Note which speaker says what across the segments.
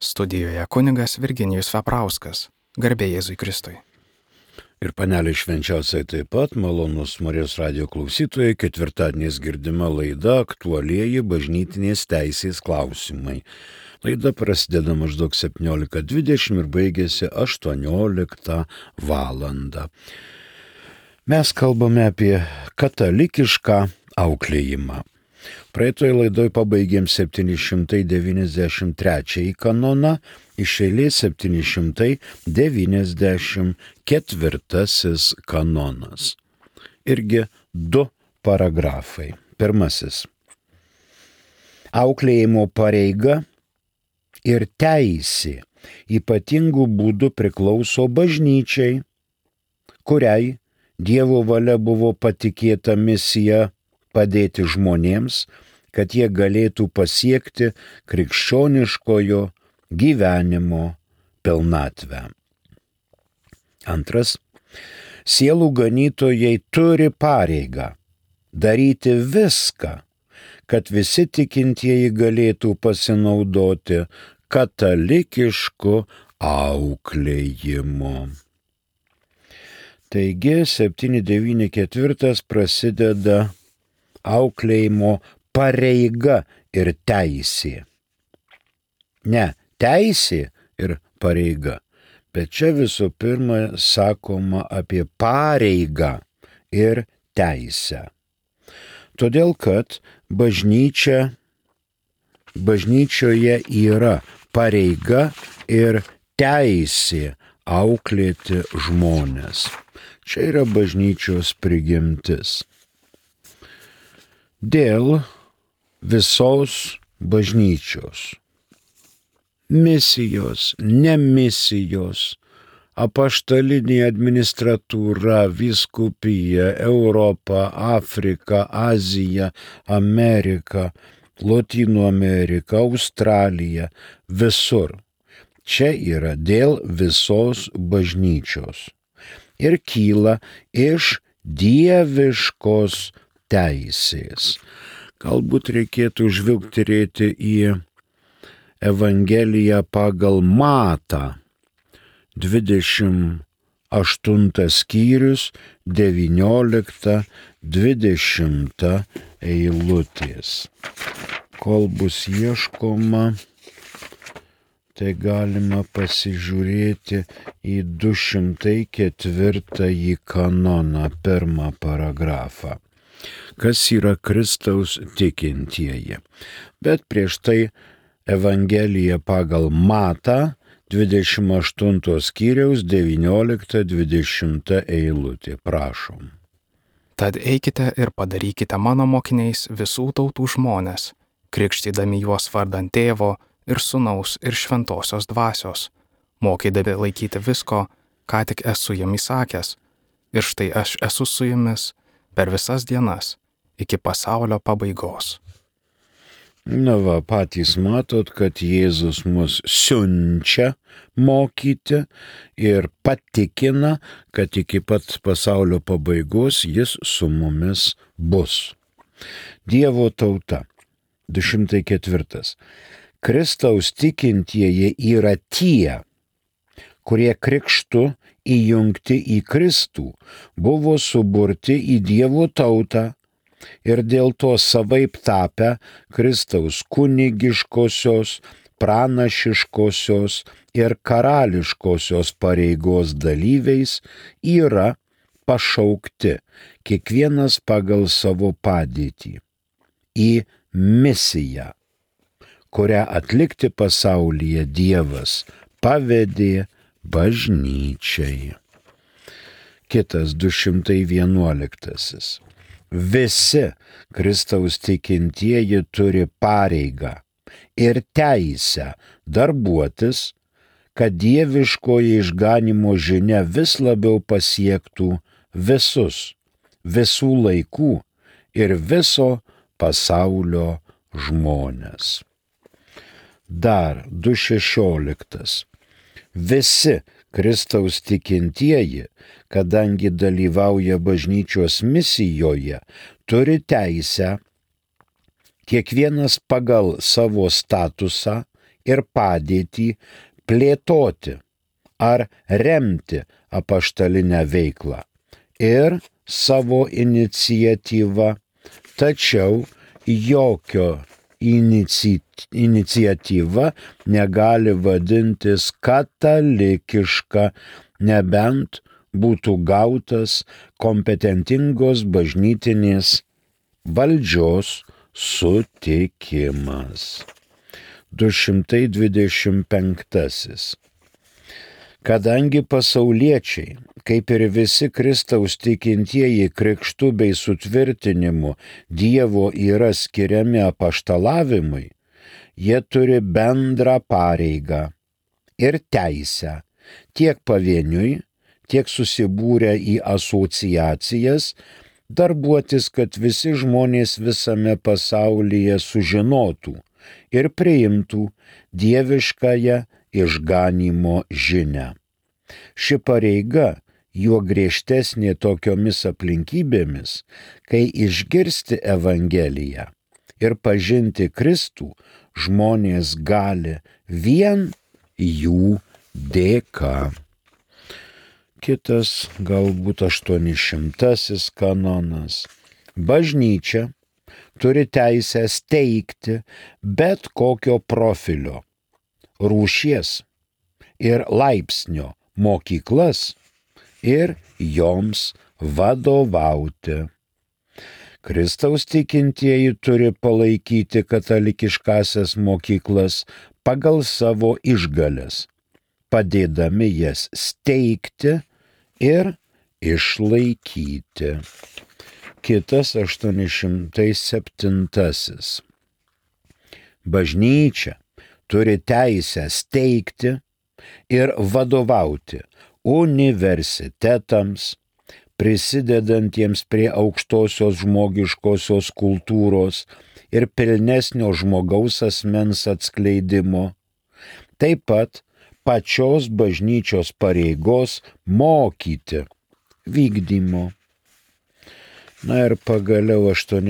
Speaker 1: Studijoje kunigas Virginijus Veprauskas. Garbė Jėzui Kristui.
Speaker 2: Ir panelė švenčiausiai taip pat, malonus Marijos radijo klausytojai, ketvirtadieniais girdima laida Aktualieji bažnytinės teisės klausimai. Laida prasideda maždaug 17:20 ir baigėsi 18 valandą. Mes kalbame apie katalikišką auklėjimą. Praeitoje laidoje pabaigėm 793 kanoną, iš eilės 794 kanonas. Irgi 2 paragrafai. Pirmasis. Auklėjimo pareiga ir teisė ypatingų būdų priklauso bažnyčiai, kuriai Dievo valia buvo patikėta misija padėti žmonėms, kad jie galėtų pasiekti krikščioniškojo gyvenimo pilnatvę. Antras. Sielų ganytojai turi pareigą daryti viską, kad visi tikintieji galėtų pasinaudoti katalikišku auklėjimu. Taigi 794 prasideda auklėjimo pareiga ir teisė. Ne, teisė ir pareiga, bet čia visų pirma sakoma apie pareigą ir teisę. Todėl, kad bažnyčioje yra pareiga ir teisė auklėti žmones. Čia yra bažnyčios prigimtis. Dėl visos bažnyčios misijos, nemisijos, apaštalinė administratūra, vyskupija, Europa, Afrika, Azija, Amerika, Lotynų Amerika, Australija, visur. Čia yra dėl visos bažnyčios ir kyla iš dieviškos teisės. Galbūt reikėtų žvilgterėti į Evangeliją pagal Matą, 28 skyrius, 19-20 eilutės. Kol bus ieškoma, tai galima pasižiūrėti į 204 kanoną, 1 paragrafą. Kas yra Kristaus tikintieji. Bet prieš tai Evangelija pagal Matą, 28 skyriaus, 19-20 eilutė. Prašom.
Speaker 1: Tad eikite ir padarykite mano mokiniais visų tautų žmones, krikštydami juos vardan Tėvo ir Sūnaus ir Šventosios Dvasios, mokydami laikyti visko, ką tik esu jums įsakęs. Ir štai aš esu su jumis per visas dienas, iki pasaulio pabaigos.
Speaker 2: Na va, patys matot, kad Jėzus mus siunčia mokyti ir patikina, kad iki pat pasaulio pabaigos jis su mumis bus. Dievo tauta, 204. Kristaus tikintieji yra tie, kurie krikštu įjungti į Kristų, buvo suburti į Dievo tautą ir dėl to savaip tapę Kristaus kunigiškosios, pranašiškosios ir karališkosios pareigos dalyviais yra pašaukti, kiekvienas pagal savo padėtį, į misiją, kurią atlikti pasaulyje Dievas pavedė bažnyčiai. Kitas 211. Visi Kristaus tikintieji turi pareigą ir teisę darbuotis, kad dieviškoji išganymo žinia vis labiau pasiektų visus, visų laikų ir viso pasaulio žmones. Dar 216. Visi Kristaus tikintieji, kadangi dalyvauja bažnyčios misijoje, turi teisę kiekvienas pagal savo statusą ir padėtį plėtoti ar remti apaštalinę veiklą ir savo iniciatyvą, tačiau jokio iniciatyva negali vadintis katalikiška, nebent būtų gautas kompetentingos bažnytinės valdžios sutikimas. 225. Kadangi pasauliečiai, kaip ir visi Kristaus tikintieji krikštu bei sutvirtinimu Dievo yra skiriami apaštalavimui, jie turi bendrą pareigą ir teisę tiek pavieniui, tiek susibūrę į asociacijas darbuotis, kad visi žmonės visame pasaulyje sužinotų ir priimtų dieviškąją išganymo žinią. Ši pareiga juo griežtesnė tokiomis aplinkybėmis, kai išgirsti Evangeliją ir pažinti Kristų žmonės gali vien jų dėka. Kitas, galbūt 800 kanonas. Bažnyčia turi teisę steigti bet kokio profilio, rūšies ir laipsnio mokyklas ir joms vadovauti. Kristaus tikintieji turi palaikyti katalikiškasias mokyklas pagal savo išgales, padėdami jas steigti ir išlaikyti. Kitas 807. Bažnyčia turi teisę steigti ir vadovauti universitetams, prisidedantiems prie aukštosios žmogiškosios kultūros ir pilnesnio žmogaus asmens atskleidimo, taip pat pačios bažnyčios pareigos mokyti vykdymo. Na ir pagaliau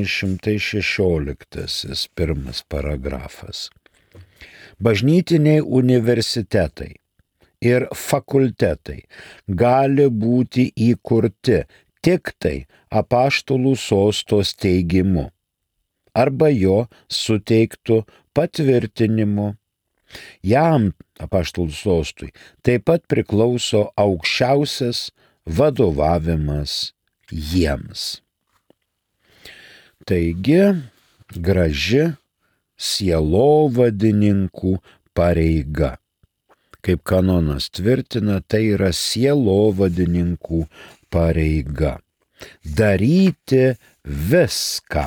Speaker 2: 816, pirmas paragrafas. Bažnytiniai universitetai ir fakultetai gali būti įkurti tik tai apaštalų sosto steigimu arba jo suteiktų patvirtinimu. Jam, apaštalų sostui, taip pat priklauso aukščiausias vadovavimas jiems. Taigi, graži sielovadininkų pareiga. Kaip kanonas tvirtina, tai yra sielovadininkų pareiga. Daryti viską.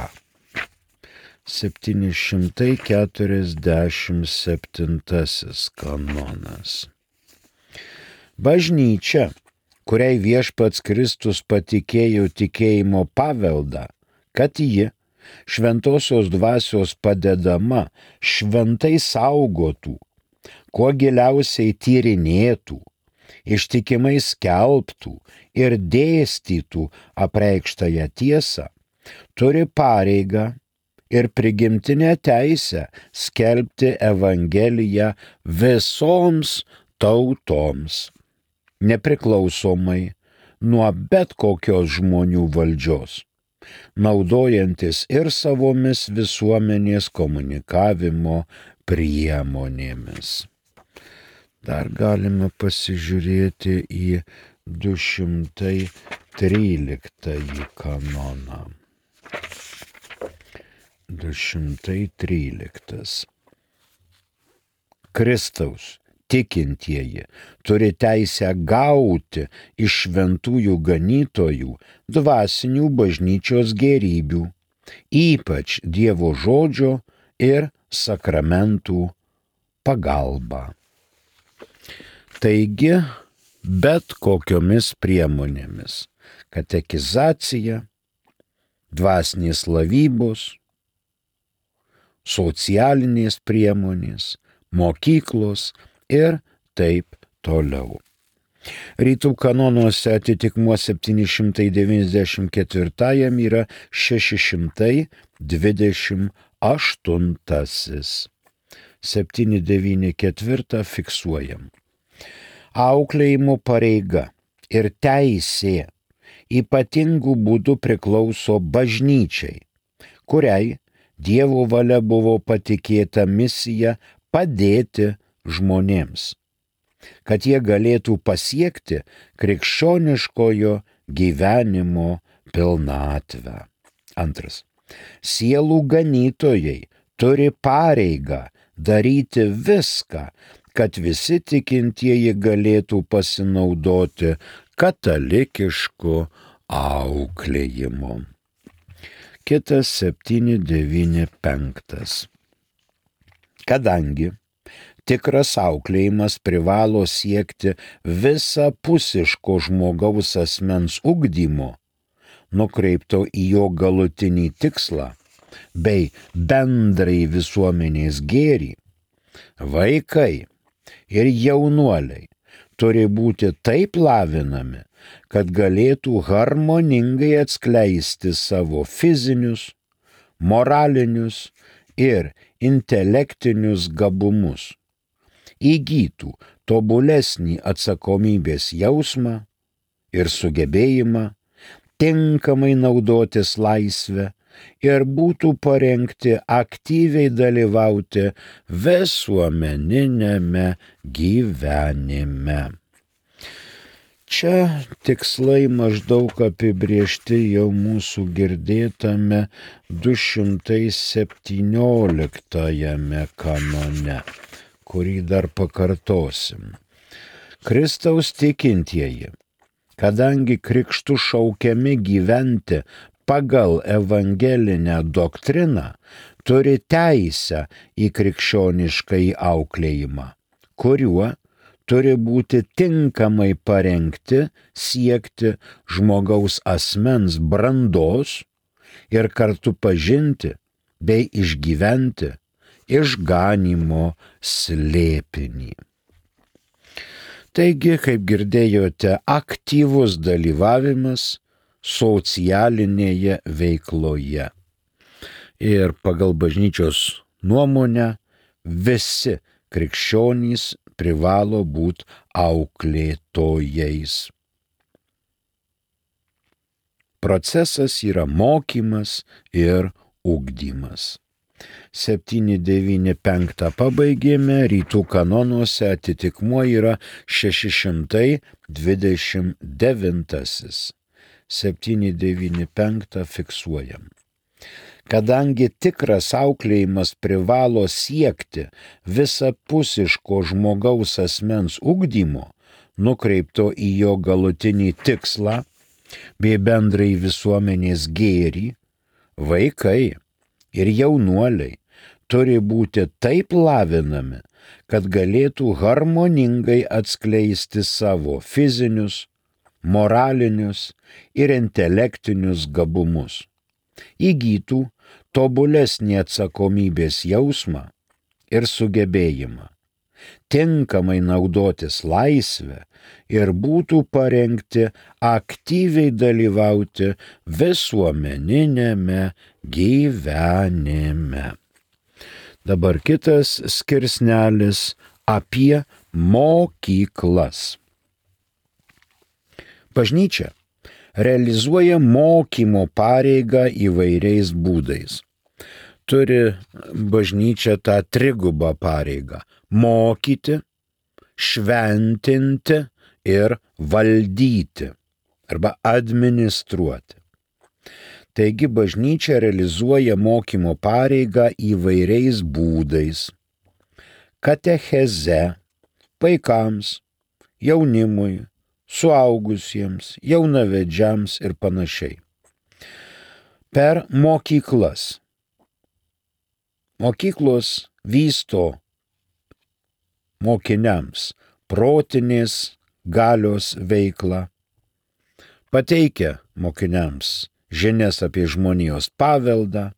Speaker 2: 747 kanonas. Bažnyčia, kuriai viešpats Kristus patikėjo tikėjimo paveldą, kad ji šventosios dvasios padedama šventai saugotų, kuo giliausiai tyrinėtų, ištikimai skelbtų ir dėstytų apreikštąją tiesą, turi pareigą ir prigimtinę teisę skelbti Evangeliją visoms tautoms, nepriklausomai nuo bet kokios žmonių valdžios, naudojantis ir savomis visuomenės komunikavimo priemonėmis. Dar galime pasižiūrėti į 213 kanoną. 213. Kristaus tikintieji turi teisę gauti iš šventųjų ganytojų dvasinių bažnyčios gėrybių, ypač Dievo žodžio ir sakramentų pagalba. Taigi, bet kokiomis priemonėmis - katekizacija, dvasinės lavybos, socialinės priemonės, mokyklos ir taip toliau. Rytų kanonuose atitikmuo 794 yra 628. 794 fiksuojam. Auklėjimo pareiga ir teisė ypatingų būdų priklauso bažnyčiai, kuriai Dievo valia buvo patikėta misija padėti žmonėms, kad jie galėtų pasiekti krikščioniškojo gyvenimo pilnatvę. Antras. Sielų ganytojai turi pareigą daryti viską, kad visi tikintieji galėtų pasinaudoti katalikišku auklėjimu. Kitas 795. Kadangi tikras auklėjimas privalo siekti visapusiško žmogaus asmens ugdymo, nukreipto į jo galutinį tikslą, bei bendrai visuomenės gėrį, vaikai ir jaunuoliai turi būti taip lavinami, kad galėtų harmoningai atskleisti savo fizinius, moralinius ir intelektinius gabumus, įgytų tobulesnį atsakomybės jausmą ir sugebėjimą tinkamai naudotis laisvę ir būtų parengti aktyviai dalyvauti visuomeninėme gyvenime. Čia tikslai maždaug apibriežti jau mūsų girdėtame 217 kanone, kurį dar pakartosim. Kristaus tikintieji, kadangi krikštu šaukiami gyventi pagal evangelinę doktriną, turi teisę į krikščioniškąjį auklėjimą, kuriuo turi būti tinkamai parengti siekti žmogaus asmens brandos ir kartu pažinti bei išgyventi išganymo slėpinį. Taigi, kaip girdėjote, aktyvus dalyvavimas socialinėje veikloje. Ir pagal bažnyčios nuomonę visi krikščionys privalo būti auklėtojais. Procesas yra mokymas ir ugdymas. 795 pabaigėme, rytų kanonuose atitikmuo yra 629. 795 fiksuojam. Kadangi tikras auklėjimas privalo siekti visapusiško žmogaus asmens ugdymo, nukreipto į jo galutinį tikslą, bei bendrai visuomenės gėrį, vaikai ir jaunuoliai turi būti taip lavinami, kad galėtų harmoningai atskleisti savo fizinius, moralinius ir intelektinius gabumus, įgytų tobulesnį atsakomybės jausmą ir sugebėjimą, tinkamai naudotis laisvę ir būtų parengti aktyviai dalyvauti visuomeninėme gyvenime. Dabar kitas skirsnelis apie mokyklas. Bažnyčia realizuoja mokymo pareigą įvairiais būdais. Turi bažnyčia tą trigubą pareigą – mokyti, šventinti ir valdyti arba administruoti. Taigi bažnyčia realizuoja mokymo pareigą įvairiais būdais – katecheze, vaikams, jaunimui, suaugusiems, jaunavedžiams ir panašiai. Per mokyklas. Mokyklos vysto mokiniams protinės galios veiklą, pateikia mokiniams žinias apie žmonijos paveldą,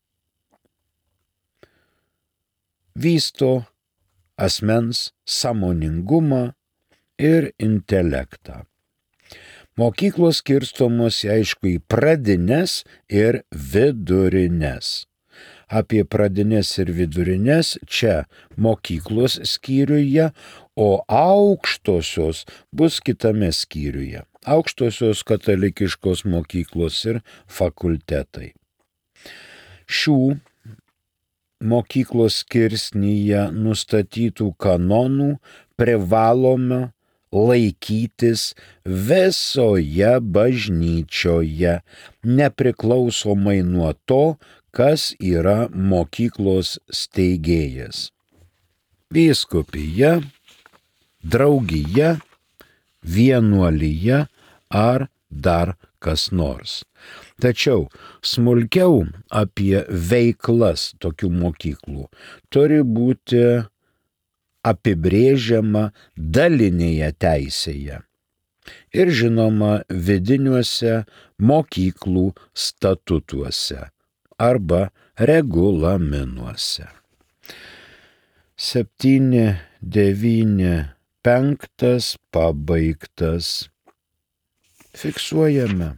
Speaker 2: vysto asmens sąmoningumą ir intelektą. Mokyklos skirstomos, aišku, į pradines ir vidurines. apie pradinės ir vidurinės čia mokyklos skyriuje, o aukštosios bus kitame skyriuje. Aukštosios katalikiškos mokyklos ir fakultetai. Šių mokyklos skirsnyje nustatytų kanonų privalome laikytis visoje bažnyčioje, nepriklausomai nuo to, kas yra mokyklos steigėjas. Vyskupija, draugija, vienuolija ar dar kas nors. Tačiau smulkiau apie veiklas tokių mokyklų turi būti apibrėžiama dalinėje teisėje ir žinoma vidiniuose mokyklų statutuose arba regulaminuose. 7, 9, 5 pabaigtas. Fiksuojame.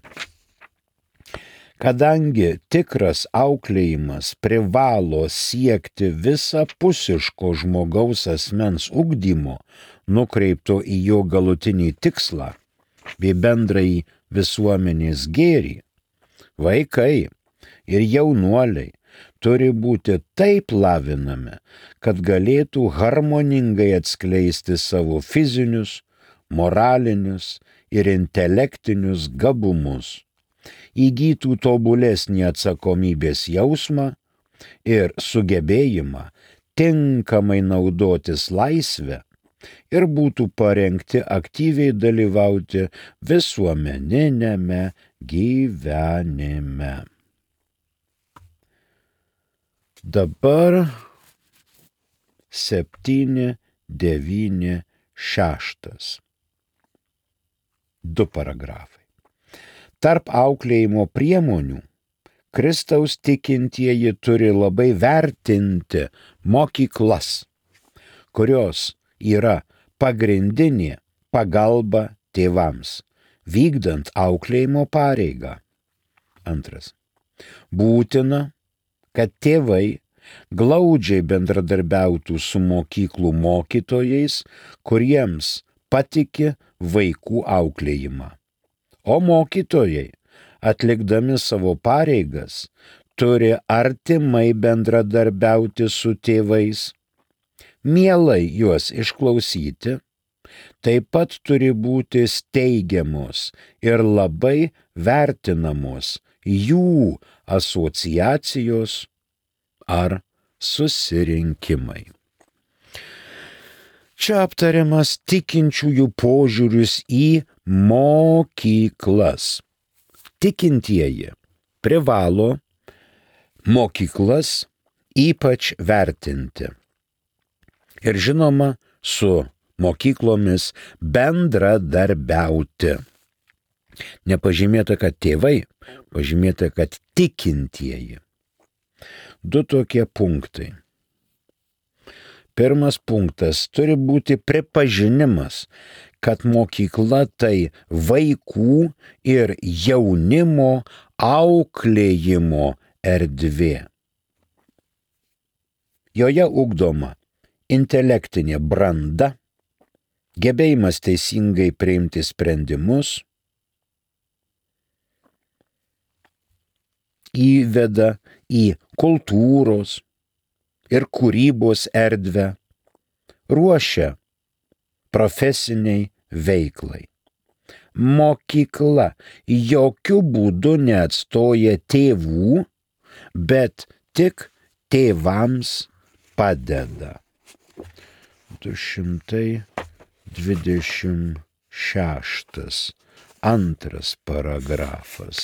Speaker 2: Kadangi tikras auklėjimas privalo siekti visapusiško žmogaus asmens ugdymo, nukreipto į jo galutinį tikslą bei bendrąjį visuomenės gėrį, vaikai ir jaunuoliai turi būti taip lavinami, kad galėtų harmoningai atskleisti savo fizinius, moralinius ir intelektinius gabumus, įgytų tobulesnį atsakomybės jausmą ir sugebėjimą tinkamai naudotis laisvę ir būtų parengti aktyviai dalyvauti visuomeniniame gyvenime. Dabar 7, 9, 6. 2 paragrafai. Tarp auklėjimo priemonių Kristaus tikintieji turi labai vertinti mokyklas, kurios yra pagrindinė pagalba tėvams, vykdant auklėjimo pareigą. 2. Būtina, kad tėvai glaudžiai bendradarbiautų su mokyklų mokytojais, kuriems patiki vaikų auklėjimą. O mokytojai, atlikdami savo pareigas, turi artimai bendradarbiauti su tėvais, mielai juos išklausyti, taip pat turi būti steigiamos ir labai vertinamos jų asociacijos ar susirinkimai. Čia aptariamas tikinčiųjų požiūris į mokyklas. Tikintieji privalo mokyklas ypač vertinti. Ir žinoma, su mokyklomis bendradarbiauti. Nepažymėta, kad tėvai, pažymėta, kad tikintieji. 2 tokie punktai. Pirmas punktas turi būti pripažinimas, kad mokykla tai vaikų ir jaunimo auklėjimo erdvė. Joje ugdoma intelektinė branda, gebėjimas teisingai priimti sprendimus, įveda į kultūros ir kūrybos erdvę, ruošia profesiniai veiklai. Mokykla jokių būdų neatstoja tėvų, bet tik tėvams padeda. 226. 2 paragrafas.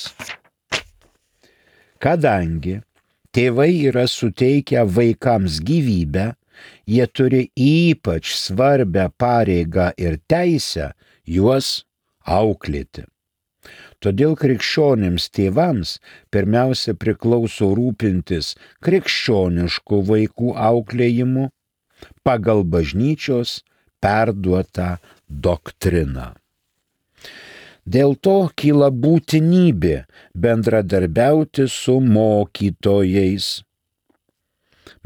Speaker 2: Kadangi tėvai yra suteikę vaikams gyvybę, jie turi ypač svarbę pareigą ir teisę juos auklėti. Todėl krikščionims tėvams pirmiausia priklauso rūpintis krikščioniškų vaikų auklėjimu pagal bažnyčios perduotą doktriną. Dėl to kyla būtinybė bendradarbiauti su mokytojais,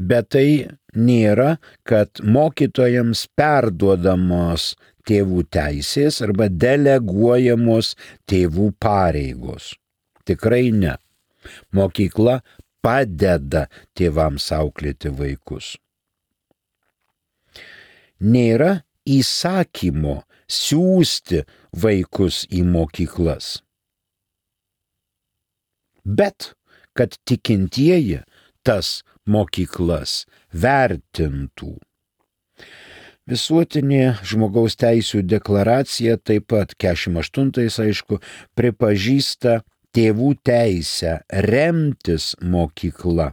Speaker 2: Bet tai nėra, kad mokytojams perduodamos tėvų teisės arba deleguojamos tėvų pareigos. Tikrai ne. Mokykla padeda tėvams auklėti vaikus. Nėra įsakymo siųsti vaikus į mokyklas. Bet kad tikintieji tas mokyklas vertintų. Visuotinė žmogaus teisių deklaracija taip pat 48, aišku, pripažįsta tėvų teisę remtis mokykla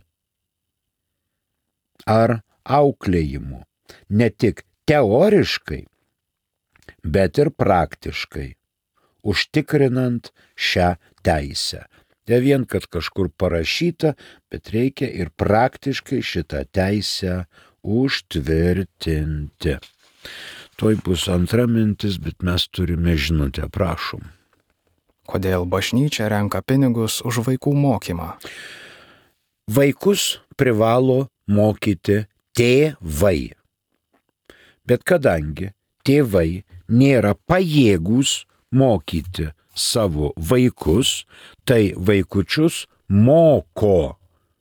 Speaker 2: ar auklėjimu, ne tik teoriškai, bet ir praktiškai, užtikrinant šią teisę. Ne vien, kad kažkur parašyta, bet reikia ir praktiškai šitą teisę užtvirtinti. Tuoj bus antra mintis, bet mes turime žinutę, prašom.
Speaker 1: Kodėl bažnyčia renka pinigus už vaikų mokymą?
Speaker 2: Vaikus privalo mokyti tėvai. Bet kadangi tėvai nėra pajėgūs mokyti savo vaikus, tai vaikučius moko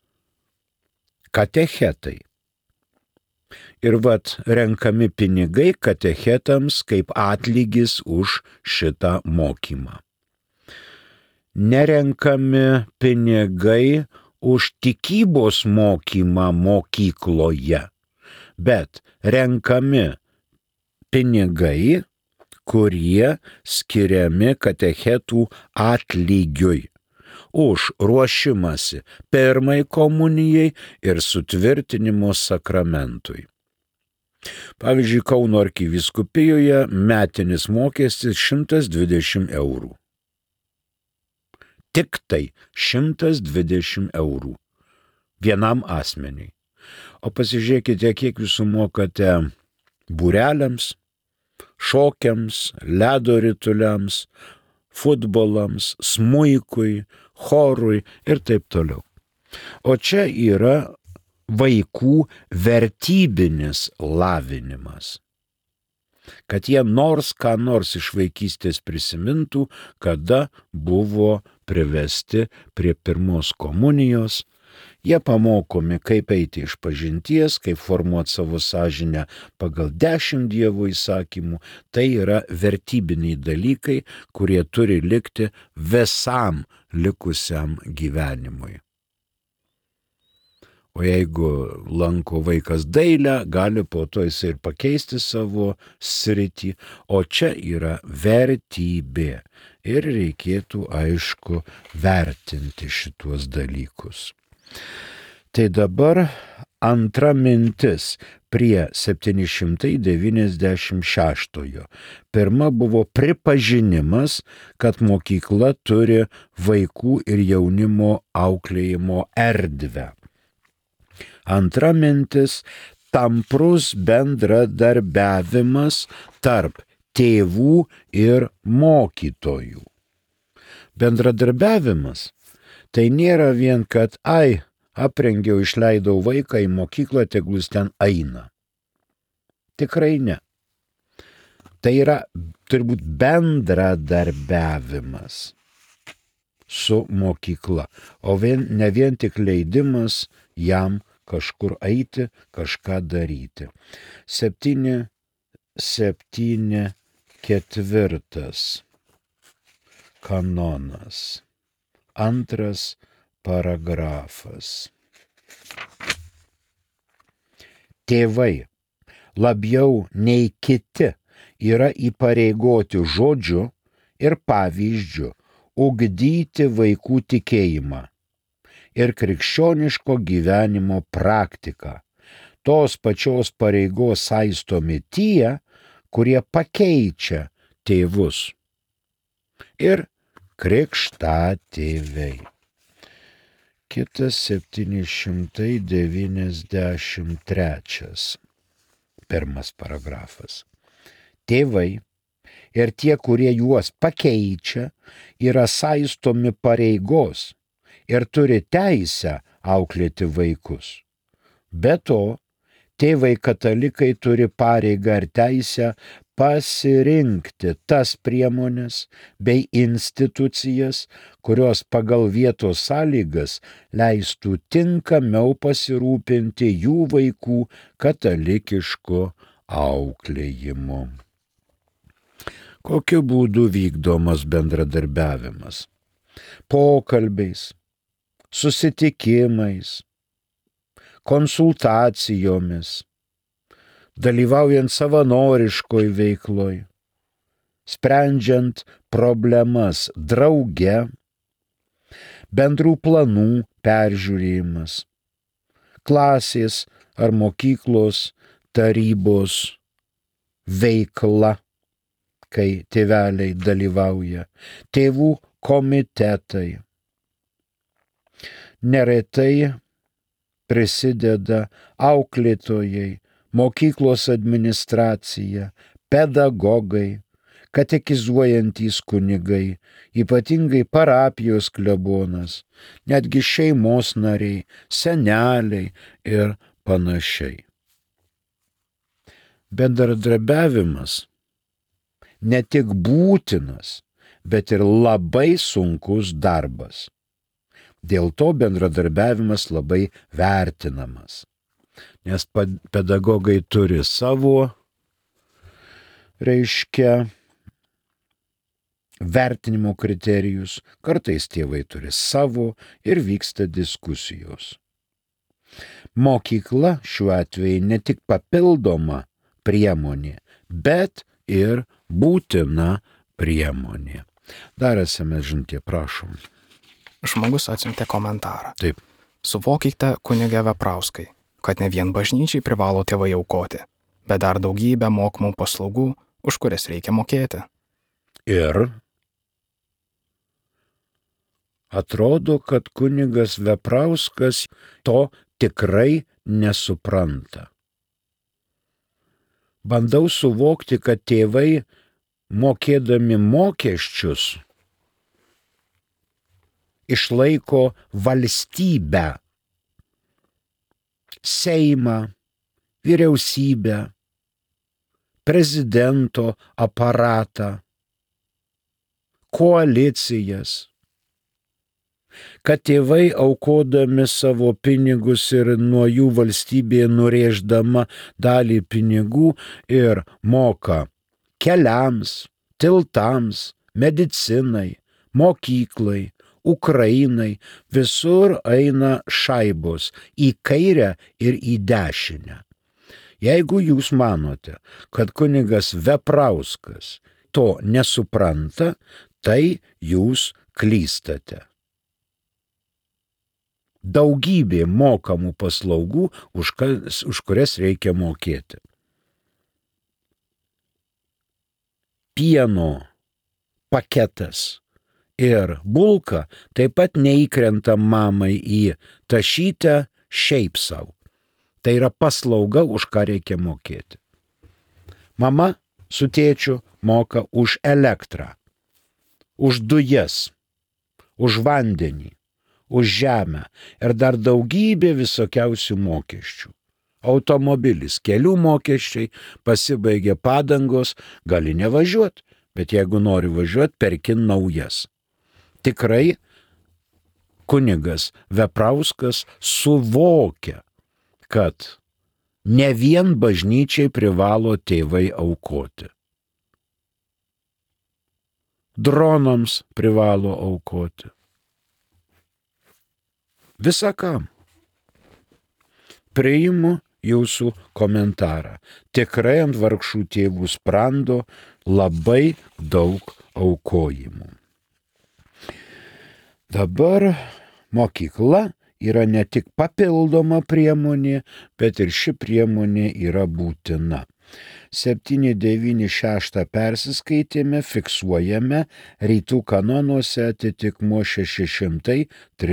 Speaker 2: katechetai. Ir renkami pinigai katechetams kaip atlygis už šitą mokymą. Nerenkami pinigai už tikybos mokymą mokykloje, bet renkami pinigai, kurie skiriami katechetų atlygiui už ruošimąsi pirmai komunijai ir sutvirtinimo sakramentui. Pavyzdžiui, Kauno arkivyskupijoje metinis mokestis 120 eurų. Tik tai 120 eurų vienam asmeniui. O pasižiūrėkite, kiek jūs sumokate būreliams, šokiams, ledo rituliams, futbolams, smuikui, chorui ir taip toliau. O čia yra vaikų vertybinis lavinimas. Kad jie nors ką nors iš vaikystės prisimintų, kada buvo privesti prie pirmos komunijos. Jie pamokomi, kaip eiti išpažinties, kaip formuoti savo sąžinę pagal 10 Dievo įsakymų. Tai yra vertybiniai dalykai, kurie turi likti visam likusiam gyvenimui. O jeigu lanko vaikas dailę, gali po to jisai ir pakeisti savo sritį, o čia yra vertybė. Ir reikėtų, aišku, vertinti šituos dalykus. Tai dabar antra mintis prie 796. Pirma buvo pripažinimas, kad mokykla turi vaikų ir jaunimo auklėjimo erdvę. Antra mintis – tamprus bendradarbiavimas tarp tėvų ir mokytojų. Bendradarbiavimas – tai nėra vien, kad aprengiau, išleidau vaiką į mokyklą, tegul jis ten eina. Tikrai ne. Tai yra turbūt bendradarbiavimas su mokykla, o ne vien tik leidimas jam kažkur eiti, kažką daryti. 7.4. Kanonas. 2 paragrafas. Tėvai labiau nei kiti yra įpareigoti žodžiu ir pavyzdžiu ugdyti vaikų tikėjimą ir krikščioniško gyvenimo praktiką. Tos pačios pareigos saistomi tie, kurie pakeičia tėvus ir krikštatėviai. Kitas 793. 1 paragrafas. Tėvai ir tie, kurie juos pakeičia, yra saistomi pareigos ir turi teisę auklėti vaikus. Be to, tėvai katalikai turi pareigą ir teisę pasirinkti tas priemones bei institucijas, kurios pagal vietos sąlygas leistų tinkamiau pasirūpinti jų vaikų katalikišku auklėjimu. Kokiu būdu vykdomas bendradarbiavimas? Pokalbiais, susitikimais, konsultacijomis, dalyvaujant savanoriškoj veikloj, sprendžiant problemas drauge, bendrų planų peržiūrėjimas, klasės ar mokyklos tarybos veikla, kai tėveliai dalyvauja, tėvų komitetai. Neretai prisideda auklėtojai, mokyklos administracija, pedagogai, katekizuojantys kunigai, ypatingai parapijos klebonas, netgi šeimos nariai, seneliai ir panašiai. Bendradarbiavimas ne tik būtinas, bet ir labai sunkus darbas. Dėl to bendradarbiavimas labai vertinamas. Nes pedagogai turi savo, vertinimo kriterijus, kartais tėvai turi savo ir vyksta diskusijos. Mokykla šiuo atveju ne tik papildoma priemonė, bet ir būtina priemonė. Dar esame žinutė, prašom.
Speaker 1: Žmogus atsiuntė komentarą.
Speaker 2: Taip.
Speaker 1: Suvokite, kunige Veprauskai, kad ne vien bažnyčiai privalo tėvai aukoti, bet dar daugybę mokamų paslaugų, už kurias reikia mokėti.
Speaker 2: Ir atrodo, kad kunigas Veprauskas to tikrai nesupranta. Bandau suvokti, kad tėvai, mokėdami mokesčius, išlaiko valstybę, Seimą, vyriausybę, prezidento aparatą, koalicijas, kad tėvai aukodami savo pinigus ir nuo jų valstybė nurėždama dalį pinigų ir moka keliams, tiltams, medicinai, mokyklai, Ukrainai, visur eina šaibos į kairę ir į dešinę. Jeigu jūs manote, kad kunigas Veprauskas to nesupranta, tai jūs klystate. Daugybė mokamų paslaugų, už kurias reikia mokėti. Pieno paketas ir bulka taip pat neįkrenta mamai į tašytę šiaip savo. Tai yra paslauga, už ką reikia mokėti. Mama su tėčiu moka už elektrą, už dujas, už vandenį, už žemę ir dar daugybė visokiausių mokesčių. Automobilis, kelių mokesčiai, pasibaigė padangos, gali nevažiuoti, bet jeigu nori važiuoti, perki naujas. Tikrai kunigas Veprauskas suvokia, kad ne vien bažnyčiai privalo tėvai aukoti. Dronams privalo aukoti. Visa kam. Priimu jūsų komentarą. Tikrai ant vargšų tėvų sprando labai daug aukojimų. Dabar mokykla yra ne tik papildoma priemonė, bet ir ši priemonė yra būtina. 796 persiskaitėme, fiksuojame, rytų kanonuose atitikmuo 631.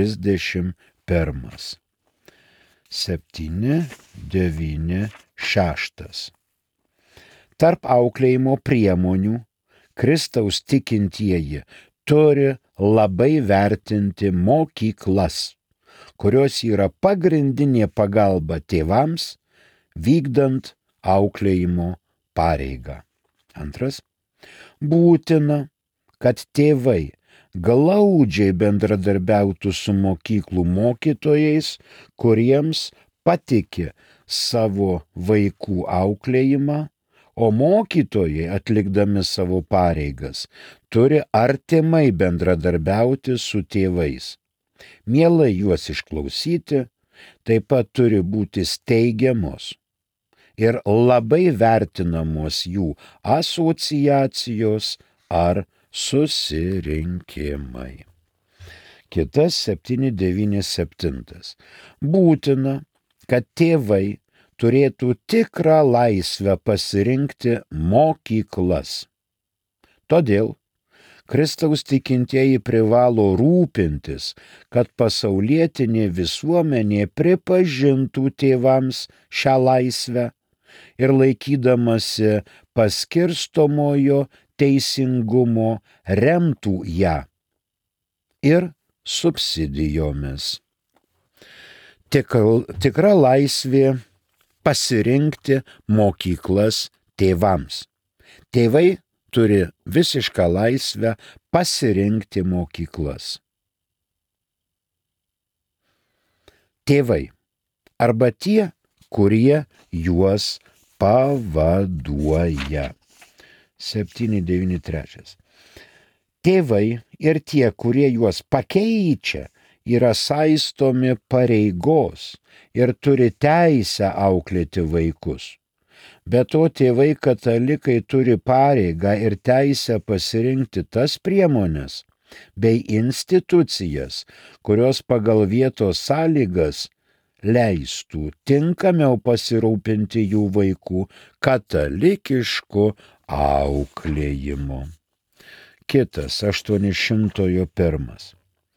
Speaker 2: 796. Tarp auklėjimo priemonių Kristaus tikintieji turi labai vertinti mokyklas, kurios yra pagrindinė pagalba tėvams, vykdant auklėjimo pareigą. Antras. Būtina, kad tėvai glaudžiai bendradarbiautų su mokyklų mokytojais, kuriems patikė savo vaikų auklėjimą, o mokytojai, atlikdami savo pareigas, turi artimai bendradarbiauti su tėvais. Mielai juos išklausyti, taip pat turi būti steigiamos ir labai vertinamos jų asociacijos ar susirinkimai. Kitas 797. Būtina, kad tėvai turėtų tikrą laisvę pasirinkti mokyklas. Todėl Kristaus tikintieji privalo rūpintis, kad pasaulietinė visuomenė pripažintų tėvams šią laisvę ir laikydamasi paskirstomojo teisingumo remtų ją ir subsidijomis. Tikra laisvė pasirinkti mokyklas tėvams. Tėvai turi visišką laisvę pasirinkti mokyklas. Tėvai arba tie, kurie juos pavaduoja. 793. Tėvai ir tie, kurie juos pakeičia, yra saistomi pareigos ir turi teisę auklėti vaikus. Be to, tėvai katalikai turi pareigą ir teisę pasirinkti tas priemones bei institucijas, kurios pagal vietos sąlygas leistų tinkamiau pasirūpinti jų vaikų katalikišku auklėjimu. Kitas 801.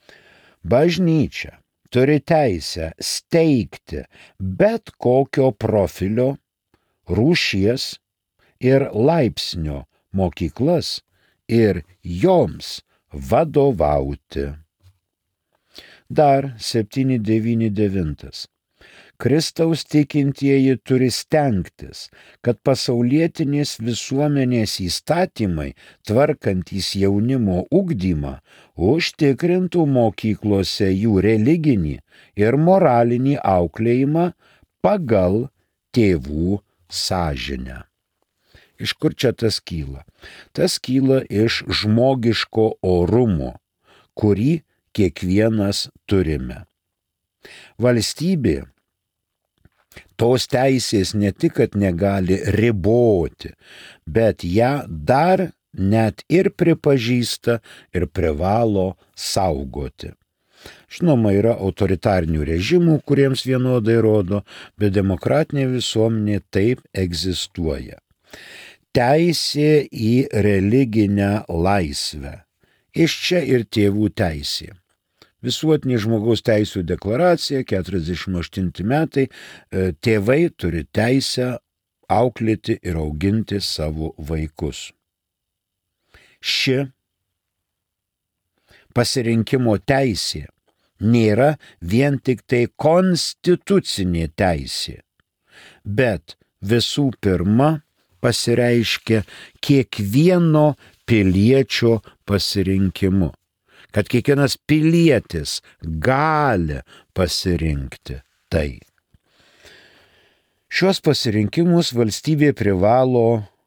Speaker 2: Bažnyčia turi teisę steigti bet kokio profilio, rūšies ir laipsnio mokyklas ir joms vadovauti. Dar 799. Kristaus tikintieji turi stengtis, kad pasaulietinės visuomenės įstatymai, tvarkantys jaunimo ugdymą, užtikrintų mokyklose jų religinį ir moralinį auklėjimą pagal tėvų sąžinę. Iš kur čia tas kyla? Tas kyla iš žmogiško orumo, kurį kiekvienas turime. Valstybė tos teisės ne tik, kad negali riboti, bet ją dar net ir pripažįsta ir privalo saugoti. Žinoma, yra autoritarinių režimų, kuriems vienodai rodo, bet demokratinė visuomenė taip egzistuoja. Teisė į religinę laisvę. Iš čia ir tėvų teisė. Visuotinė žmogaus teisų deklaracija, 48 metai, tėvai turi teisę auklėti ir auginti savo vaikus. Ši pasirinkimo teisė nėra vien tik tai konstitucinė teisė, bet visų pirma pasireiškia kiekvieno piliečio pasirinkimu. Kad kiekvienas pilietis gali pasirinkti tai. Šios pasirinkimus valstybė privalo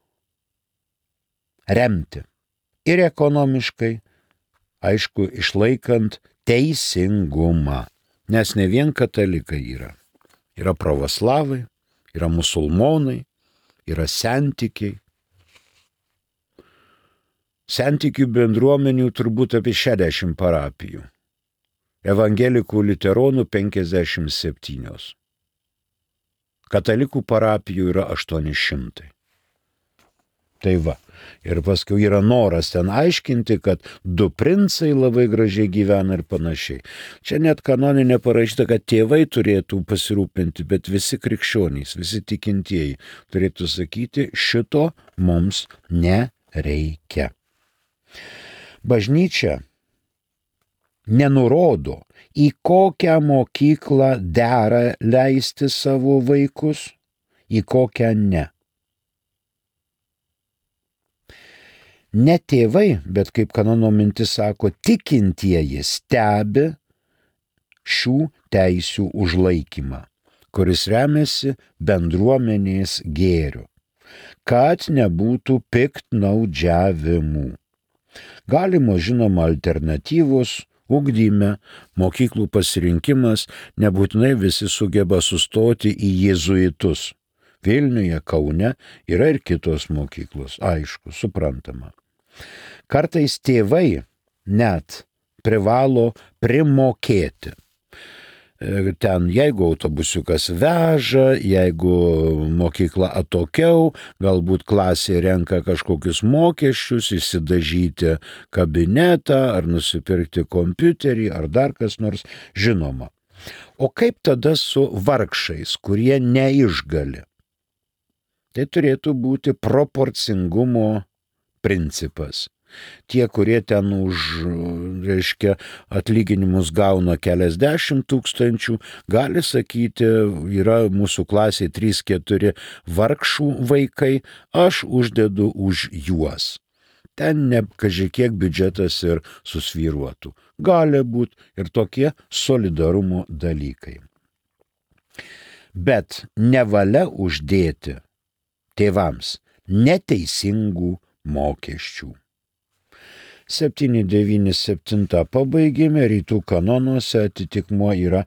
Speaker 2: remti ir ekonomiškai, aišku, išlaikant teisingumą, nes ne vien katalikai yra. Yra pravoslavai, yra musulmonai, yra sentikiai. Sentikių bendruomenių turbūt apie 60 parapijų. Evangelikų liuteronų 57. Katalikų parapijų yra 800. Tai va. Ir paskui yra noras ten aiškinti, kad du princai labai gražiai gyvena ir panašiai. Čia net kanone neparašyta, kad tėvai turėtų pasirūpinti, bet visi krikščionys, visi tikintieji turėtų sakyti, šito mums nereikia. Bažnyčia nenurodo, į kokią mokyklą dera leisti savo vaikus, į kokią ne. Ne tėvai, bet kaip kanono mintis sako, tikintieji stebi šių teisių užlaikymą, kuris remiasi bendruomenės gėriu, kad nebūtų piktnaudžiavimų. Galima, žinoma, alternatyvos ugdyme, mokyklų pasirinkimas, nebūtinai visi sugeba sustoti į jėzuitus. Vilniuje, Kaune yra ir kitos mokyklos, aišku, suprantama. Kartais tėvai net privalo primokėti. Ten, jeigu autobusiukas veža, jeigu mokykla atokiau, galbūt klasė renka kažkokius mokesčius, įsidažyti kabinetą ar nusipirkti kompiuterį ar dar kas nors, žinoma. O kaip tada su vargšais, kurie neišgali? Tai turėtų būti proporcingumo principas. Tie, kurie ten atlyginimus gauna keliasdešimt tūkstančių, gali sakyti, yra mūsų klasėje 3-4 vargšų vaikai, aš uždedu už juos. Ten ne kažkiek biudžetas ir susvyruotų. Gali būti ir tokie solidarumo dalykai. Bet nevalia uždėti tėvams neteisingų mokesčių. 797 pabaigėme, rytų kanonuose atitikmuo yra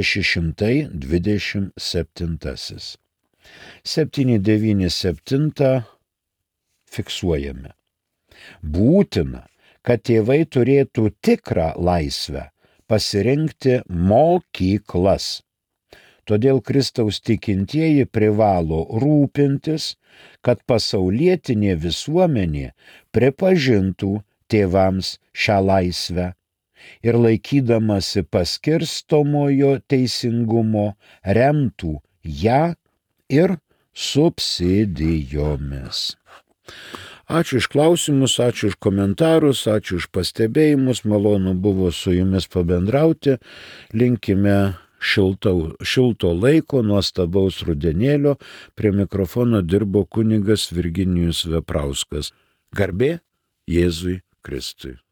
Speaker 2: 627. 797 fiksuojame. Būtina, kad tėvai turėtų tikrą laisvę pasirinkti mokyklas. Todėl Kristaus tikintieji privalo rūpintis, kad pasaulietinė visuomenė pripažintų tėvams šią laisvę ir laikydamasi paskirstomojo teisingumo remtų ją ir subsidijomis. Ačiū iš klausimus, ačiū iš komentarus, ačiū iš pastebėjimus, malonu buvo su jumis pabendrauti, linkime šilto laiko, nuostabaus rudenėlio, prie mikrofono dirbo kunigas Virginijus Veprauskas. Garbė Jėzui Kristui.